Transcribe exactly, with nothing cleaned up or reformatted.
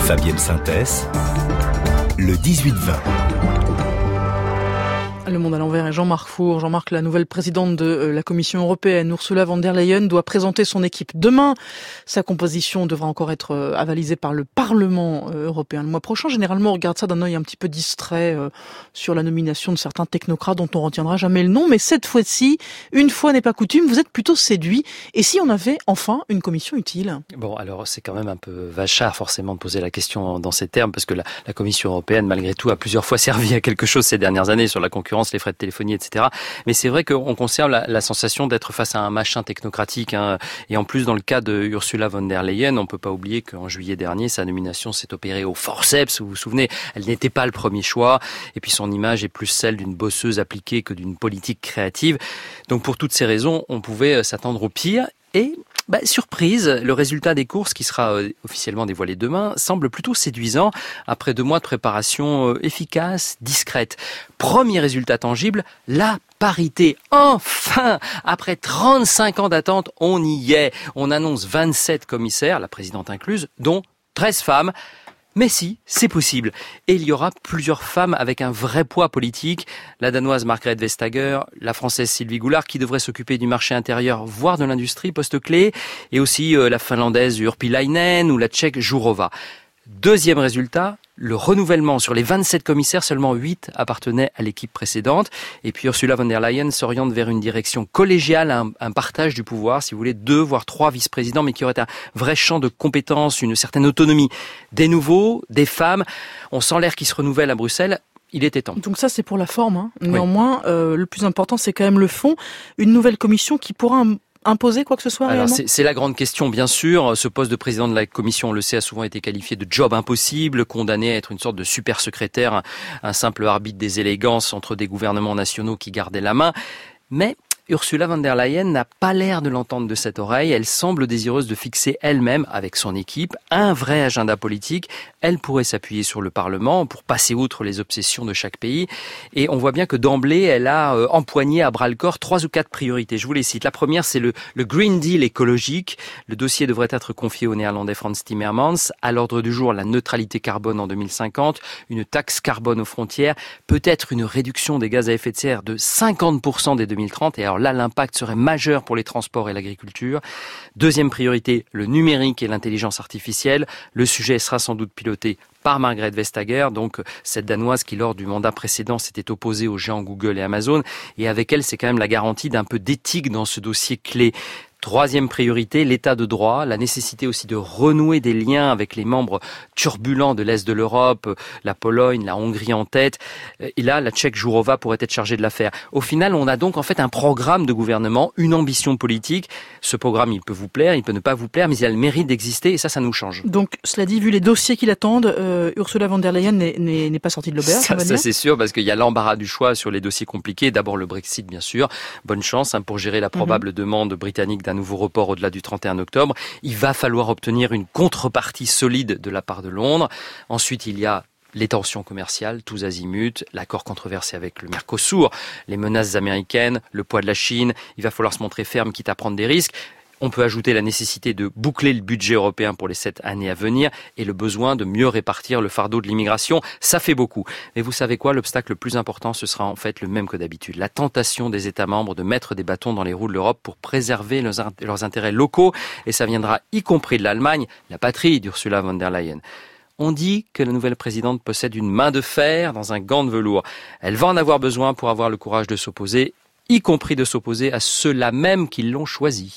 Fabienne Synthès, le dix-huit vingt. Le Monde à l'envers et Jean-Marc Four. Jean-Marc, la nouvelle présidente de la Commission européenne, Ursula von der Leyen, doit présenter son équipe demain. Sa composition devra encore être avalisée par le Parlement européen le mois prochain. Généralement, on regarde ça d'un œil un petit peu distrait sur la nomination de certains technocrates dont on retiendra jamais le nom. Mais cette fois-ci, une fois n'est pas coutume, vous êtes plutôt séduit. Et si on avait enfin une commission utile ? Bon, alors c'est quand même un peu vachard forcément de poser la question dans ces termes, parce que la, la Commission européenne, malgré tout, a plusieurs fois servi à quelque chose ces dernières années sur la concurrence, les frais de téléphonie, et cetera. Mais c'est vrai qu'on conserve la, la sensation d'être face à un machin technocratique. Hein. Et en plus, dans le cas de Ursula von der Leyen, on peut pas oublier qu'en juillet dernier, sa nomination s'est opérée au forceps. Vous vous souvenez, elle n'était pas le premier choix. Et puis son image est plus celle d'une bosseuse appliquée que d'une politique créative. Donc pour toutes ces raisons, on pouvait s'attendre au pire. Et bah, surprise, le résultat des courses, qui sera euh, officiellement dévoilé demain, semble plutôt séduisant après deux mois de préparation euh, efficace, discrète. Premier résultat tangible, la parité. Enfin, après trente-cinq ans d'attente, on y est. On annonce vingt-sept commissaires, la présidente incluse, dont treize femmes. Mais si, c'est possible. Et il y aura plusieurs femmes avec un vrai poids politique. La Danoise Margrethe Vestager, la Française Sylvie Goulard, qui devrait s'occuper du marché intérieur, voire de l'industrie, poste clé. Et aussi euh, la Finlandaise Urpilainen ou la Tchèque Jourova. Deuxième résultat, le renouvellement. Sur les vingt-sept commissaires, seulement huit appartenaient à l'équipe précédente. Et puis Ursula von der Leyen s'oriente vers une direction collégiale, un, un partage du pouvoir, si vous voulez, deux voire trois vice-présidents, mais qui aurait un vrai champ de compétences, une certaine autonomie. Des nouveaux, des femmes. On sent l'air qui se renouvelle à Bruxelles. Il était temps. Donc ça, c'est pour la forme. Hein. Néanmoins, oui. euh, le plus important, c'est quand même le fond. Une nouvelle commission qui pourra imposer quoi que ce soit. Alors c'est, c'est la grande question, bien sûr. Ce poste de président de la Commission, on le sait, a souvent été qualifié de job impossible, condamné à être une sorte de super secrétaire, un, un simple arbitre des élégances entre des gouvernements nationaux qui gardaient la main. Mais Ursula von der Leyen n'a pas l'air de l'entendre de cette oreille. Elle semble désireuse de fixer elle-même, avec son équipe, un vrai agenda politique. Elle pourrait s'appuyer sur le Parlement pour passer outre les obsessions de chaque pays. Et on voit bien que d'emblée, elle a euh, empoigné à bras-le-corps trois ou quatre priorités. Je vous les cite. La première, c'est le, le Green Deal écologique. Le dossier devrait être confié au Néerlandais Frans Timmermans. À l'ordre du jour, la neutralité carbone en deux mille cinquante, une taxe carbone aux frontières, peut-être une réduction des gaz à effet de serre de cinquante pour cent dès deux mille trente. Et alors là, l'impact serait majeur pour les transports et l'agriculture. Deuxième priorité, le numérique et l'intelligence artificielle. Le sujet sera sans doute piloté par Margrethe Vestager, donc cette Danoise qui, lors du mandat précédent, s'était opposée aux géants Google et Amazon. Et avec elle, c'est quand même la garantie d'un peu d'éthique dans ce dossier clé. Troisième priorité, l'état de droit, la nécessité aussi de renouer des liens avec les membres turbulents de l'Est de l'Europe, la Pologne, la Hongrie en tête. Et là, la Tchèque Jourova pourrait être chargée de l'affaire. Au final, on a donc en fait un programme de gouvernement, une ambition politique. Ce programme, il peut vous plaire, il peut ne pas vous plaire, mais il a le mérite d'exister et ça, ça nous change. Donc, cela dit, vu les dossiers qui l'attendent, euh, Ursula von der Leyen n'est, n'est, n'est pas sortie de l'auberge. Ça, ça c'est sûr, parce qu'il y a l'embarras du choix sur les dossiers compliqués. D'abord le Brexit, bien sûr. Bonne chance hein, pour gérer la probable mm-hmm. demande britannique d'un nouveau report au-delà du trente et un octobre. Il va falloir obtenir une contrepartie solide de la part de Londres. Ensuite, il y a les tensions commerciales, tous azimuts, l'accord controversé avec le Mercosur, les menaces américaines, le poids de la Chine. Il va falloir se montrer ferme, quitte à prendre des risques. On peut ajouter la nécessité de boucler le budget européen pour les sept années à venir et le besoin de mieux répartir le fardeau de l'immigration. Ça fait beaucoup. Mais vous savez quoi? L'obstacle le plus important, ce sera en fait le même que d'habitude. La tentation des États membres de mettre des bâtons dans les roues de l'Europe pour préserver leurs, leurs intérêts locaux. Et ça viendra y compris de l'Allemagne, la patrie d'Ursula von der Leyen. On dit que la nouvelle présidente possède une main de fer dans un gant de velours. Elle va en avoir besoin pour avoir le courage de s'opposer, y compris de s'opposer à ceux-là même qui l'ont choisie.